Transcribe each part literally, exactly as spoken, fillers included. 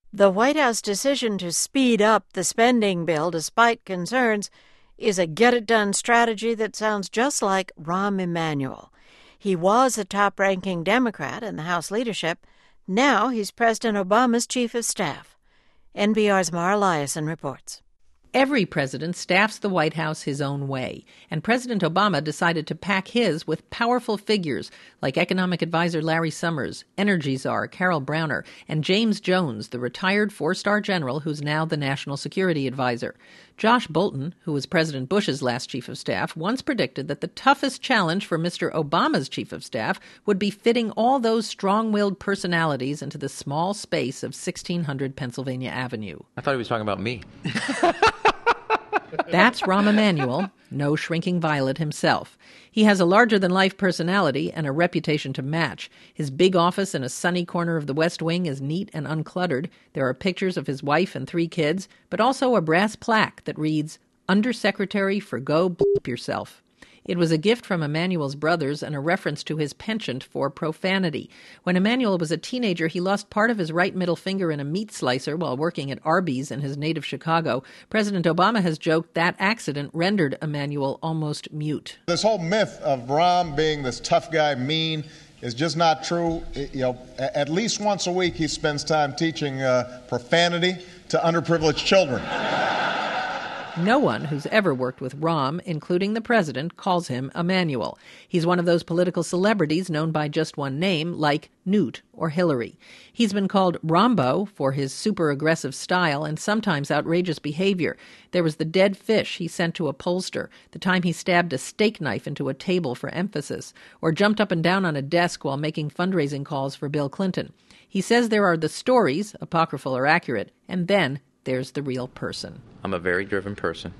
The White House decision to speed up the spending bill despite concerns is a get-it-done strategy that sounds just like Rahm Emanuel. He was a top-ranking Democrat in the House leadership. Now he's President Obama's chief of staff. N P R's Mara Liasson reports. Every president staffs the White House his own way, and President Obama decided to pack his with powerful figures like economic advisor Larry Summers, energy czar Carol Browner, and James Jones, the retired four-star general who's now the national security advisor. Josh Bolten, who was President Bush's last chief of staff, once predicted that the toughest challenge for Mister Obama's chief of staff would be fitting all those strong-willed personalities into the small space of sixteen hundred Pennsylvania Avenue. I thought he was talking about me. That's Rahm Emanuel, no shrinking violet himself. He has a larger-than-life personality and a reputation to match. His big office in a sunny corner of the West Wing is neat and uncluttered. There are pictures of his wife and three kids, but also a brass plaque that reads, Undersecretary for Go Bleep Yourself. It was a gift from Emanuel's brothers and a reference to his penchant for profanity. When Emanuel was a teenager, he lost part of his right middle finger in a meat slicer while working at Arby's in his native Chicago. President Obama has joked that accident rendered Emanuel almost mute. This whole myth of Rahm being this tough guy, mean, is just not true. You know, at least once a week he spends time teaching uh, profanity to underprivileged children. No one who's ever worked with Rahm, including the president, calls him Emanuel. He's one of those political celebrities known by just one name, like Newt or Hillary. He's been called Rambo for his super-aggressive style and sometimes outrageous behavior. There was the dead fish he sent to a pollster, the time he stabbed a steak knife into a table for emphasis, or jumped up and down on a desk while making fundraising calls for Bill Clinton. He says there are the stories, apocryphal or accurate, and then there's the real person. I'm a very driven person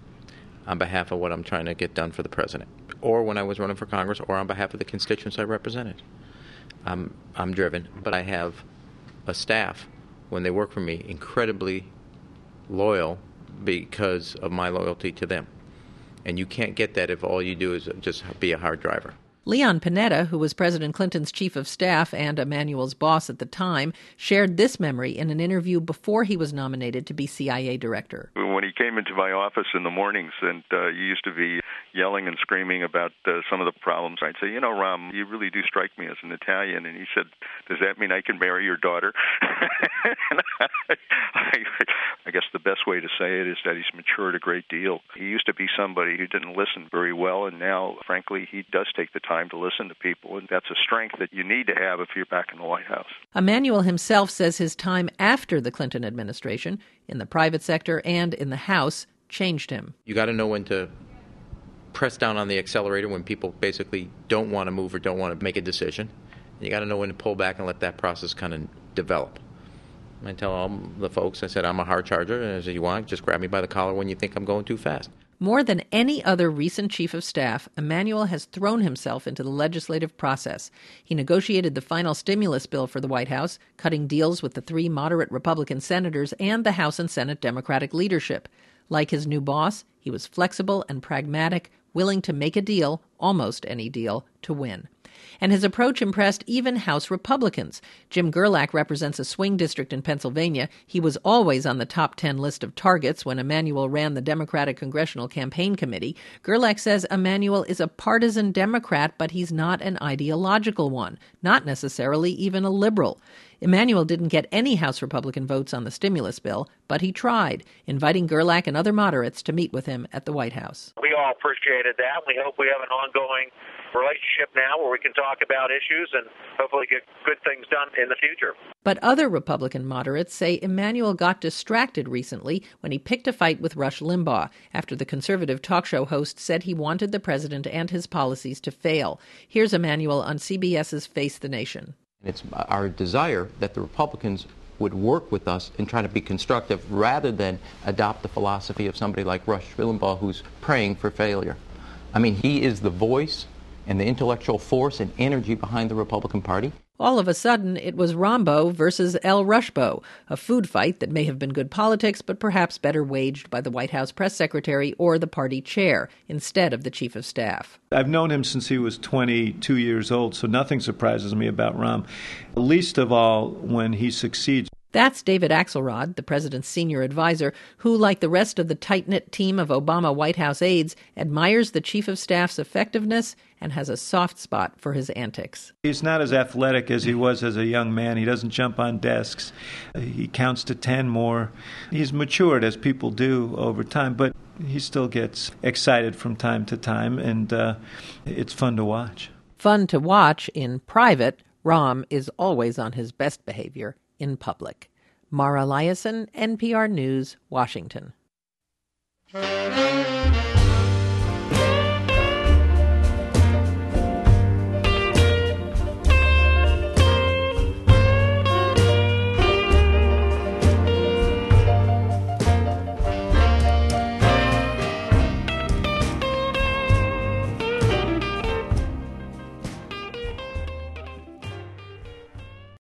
on behalf of what I'm trying to get done for the president, or when I was running for Congress, or on behalf of the constituents I represented. I'm, I'm driven, but I have a staff, when they work for me, incredibly loyal because of my loyalty to them. And you can't get that if all you do is just be a hard driver. Leon Panetta, who was President Clinton's chief of staff and Emanuel's boss at the time, shared this memory in an interview before he was nominated to be C I A director. When he came into my office in the mornings, and uh, you used to be yelling and screaming about uh, some of the problems, I'd say, you know, Rahm, you really do strike me as an Italian. And he said, does that mean I can marry your daughter? And I, I, I guess the best way to say it is that he's matured a great deal. He used to be somebody who didn't listen very well, and now, frankly, he does take the time to listen to people, and that's a strength that you need to have if you're back in the White House. Emanuel himself says his time after the Clinton administration, in the private sector and in the House, changed him. You got to know when to press down on the accelerator when people basically don't want to move or don't want to make a decision. You got to know when to pull back and let that process kind of develop. I tell all the folks, I said, I'm a hard charger, and I said, you want, just grab me by the collar when you think I'm going too fast. More than any other recent chief of staff, Emanuel has thrown himself into the legislative process. He negotiated the final stimulus bill for the White House, cutting deals with the three moderate Republican senators and the House and Senate Democratic leadership. Like his new boss, he was flexible and pragmatic, willing to make a deal, almost any deal, to win. And his approach impressed even House Republicans. Jim Gerlach represents a swing district in Pennsylvania. He was always on the top ten list of targets when Emanuel ran the Democratic Congressional Campaign Committee. Gerlach says Emanuel is a partisan Democrat, but he's not an ideological one, not necessarily even a liberal. Emanuel didn't get any House Republican votes on the stimulus bill, but he tried, inviting Gerlach and other moderates to meet with him at the White House. We all appreciated that. We hope we have an ongoing relationship now where we can talk about issues and hopefully get good things done in the future. But other Republican moderates say Emanuel got distracted recently when he picked a fight with Rush Limbaugh after the conservative talk show host said he wanted the president and his policies to fail. Here's Emanuel on C B S's Face the Nation. It's our desire that the Republicans would work with us and try to be constructive rather than adopt the philosophy of somebody like Rush Limbaugh who's praying for failure. I mean, he is the voice and the intellectual force and energy behind the Republican Party. All of a sudden, it was Rambo versus El Rushbo, a food fight that may have been good politics, but perhaps better waged by the White House press secretary or the party chair instead of the chief of staff. I've known him since he was twenty-two years old, so nothing surprises me about Rahm, least of all when he succeeds. That's David Axelrod, the president's senior advisor, who, like the rest of the tight-knit team of Obama White House aides, admires the chief of staff's effectiveness and has a soft spot for his antics. He's not as athletic as he was as a young man. He doesn't jump on desks. He counts to ten more. He's matured, as people do over time, but he still gets excited from time to time, and uh, it's fun to watch. Fun to watch in private. Rahm is always on his best behavior in public. Mara Liasson, N P R News, Washington.